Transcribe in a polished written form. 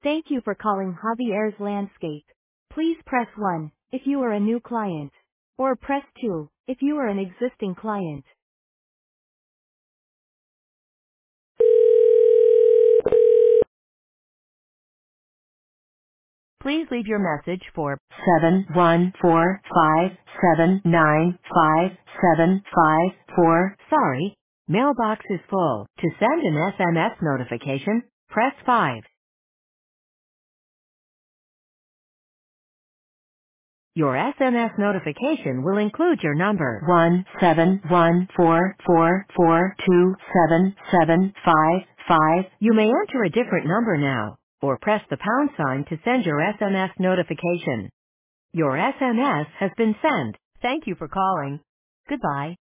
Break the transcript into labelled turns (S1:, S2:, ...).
S1: Thank you for calling Javier's Landscape. Please press 1 if you are a new client, or press 2 if you are an existing client. Please leave your message for 71457957554. Sorry, mailbox is full. To send an SMS notification, press 5. Your SMS notification will include your number 17144427755. You may enter a different number now, or press the pound sign to send your SMS notification. Your SMS has been sent. Thank you for calling. Goodbye.